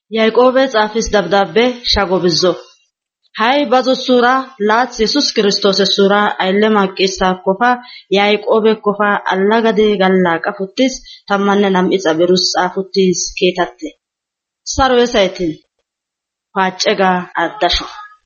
Yaaqoobe xaafis dabdaabbe shagobizzo. Hay bazo sura laats Yesus Kiristoos sura aylle maqqisa kofa Yaaqoobe kofa allagade galla qafuttis tammanne nam'i xabirus xaafuttis keetatte. Saro esaytin faccega addasho.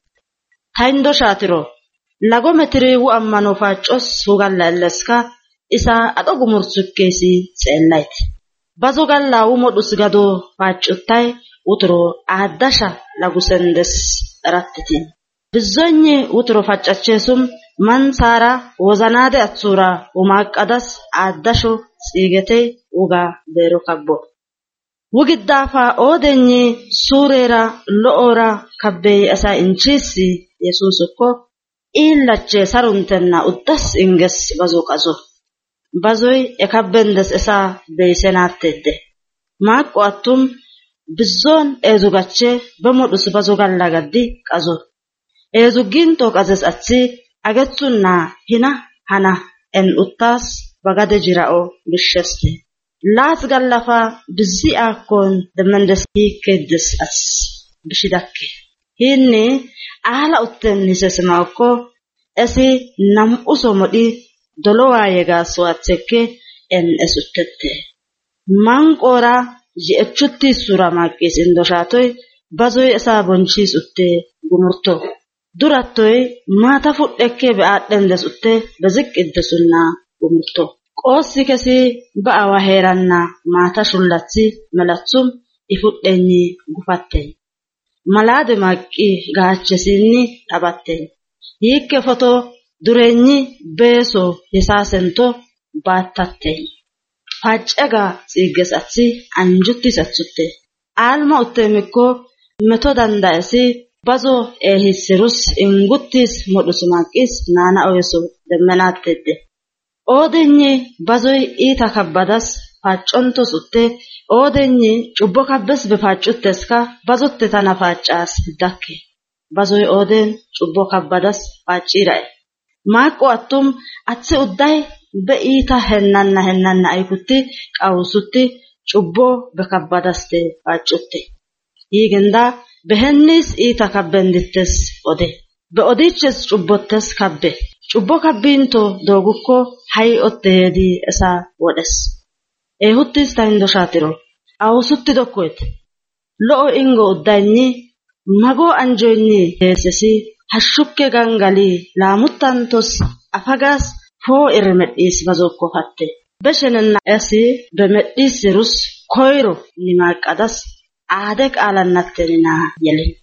Tayndo shaatiro lagometri wu ammano faccos hugalla elleska isa ado gumurtsukkeesi xeellayt. Bazo galla wu modus gado faccuttay utro addasha lagusendes rattitin. Bizzogni utro faccacceesum man saara wozanade atsura umaqqadas addasho xiigetey uga beero kabbo. Wugiddafa odenyi suurera lo'ora kabbey asa inchiisi Yesuusukko illache saruntenna uddas inges bazo qazo. Bazoy ekabbendes esa beysenattedde. Maqqo attum bizzon eezugache bemodus bazo galla gaddi qazo. Eezuginto qazes atsi agetsunna hina hana en uttas bagade jira'o bisheste. Laats gallafa bizzi akkon demendes hikeddes as bishidakke. Hinni ala utten nisesmaakko esi nam'uso modi dolowa yega suatsekke en esuttette. Manqora jechutti sura maqqis indoshatoy bazoy esa bonchis utte gumurto. Durattoy maata fudhekke be addendes utte beziqqiddesunna gumurto. Qoossi kesi ba'awa heeranna maata shullatsi melatsum ifudhenyi gufatten. Malade maqqi gaachchesinni dhabatten. Hiikke foto durenyi beeso hisaasento baattatten. Faccega xiigges atsi anjuttis atsutte. Alma uttemikko meto danda'esi bazo ehissirus inguttis modus maqqis naana oyeso demmenattedde. Odenyi bazoy ita kabbadas faccontos utte odenyi cubbo kabbes befaccutteska bazotte tana faccas dakke. Bazoy oden cubbo kabbadas faccirae. Maqqo attum atsi udday be ita hennanna aykutti qawusutti cubbo bekabbadaste faccutte. Yigenda behennis ita kabbendittes ode. Be odiches cubbottes kabbe. Cubbo kabbinto dogukko hay ottedi esa wodes. Ehuttis tayndo shaatiro. Awusutti dokkoet. Lo'o ingo uddayni mago anjoyni heesesi hashukke gangali laamuttantos afagas foo irmedhis bazokko hatte. Beshenenna esi bemedhisirus koyro nimaqqadas aade qaalannattenina yelin.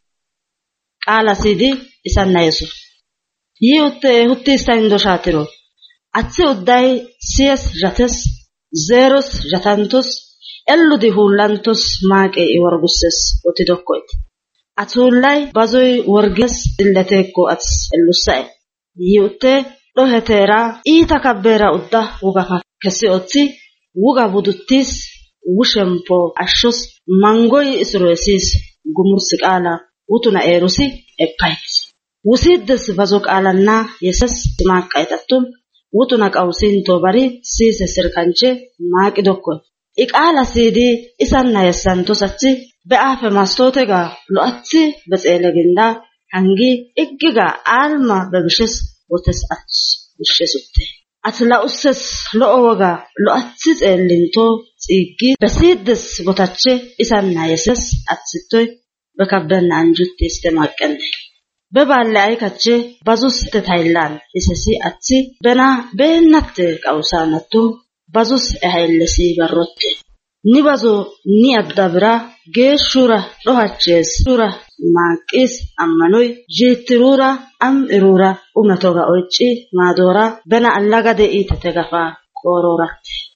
Qaala sidi isanna Yesu. Yi utte huttis tayndo shaatiro. Atsi udday siyes jates, zeros jatantos, elludi hullantos maaqe iwargusses oti dokkoit. Atullay bazoy worges illetekko ats ellussae. Yi utte dhohetera ita kabbera udda wugafa kesi otsi wuga buduttis wushempo ashos mangoy isroesis gumursi qaala utuna erusi eppait. Wusiddes bazo qaalanna yeses maqqaytattum wutuna qawsinto bari siise sirkanche maaqi dokko. Iqaala sidi isanna yessantos atsi be'afe mastotega lo'atsi bexeeleginda hangi iggiga alma bebishes wotes ats bishesutte. Atla usses lo'o woga lo'atsi xeellinto xiiggi besiddes botache isanna yeses atsittoy bekabbenna anjutti iste maqqenne. Beballe aykache bazuste Thailand isesi atsi bena beennatte qawsanattum bazus ehayllesi barrotte. Ni bazo ni addabira geeshshura dhohachees shura maaqis ammanoy jittirura am irura umetoga oyci maadora bena allagade iitete gafa qoororatte.